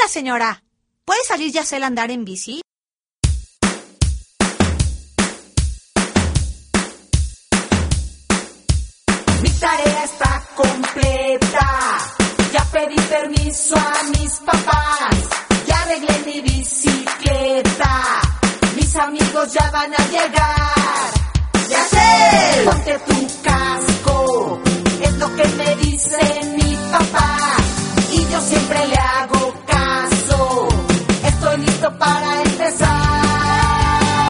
Oiga, señora, ¿puede salir Yacel a andar en bici? Mi tarea está completa. Ya pedí permiso a mis papás. Ya arreglé mi bicicleta. Mis amigos ya van a llegar. ¡Yacel! Ponte tu casco. Es lo que me dicen mis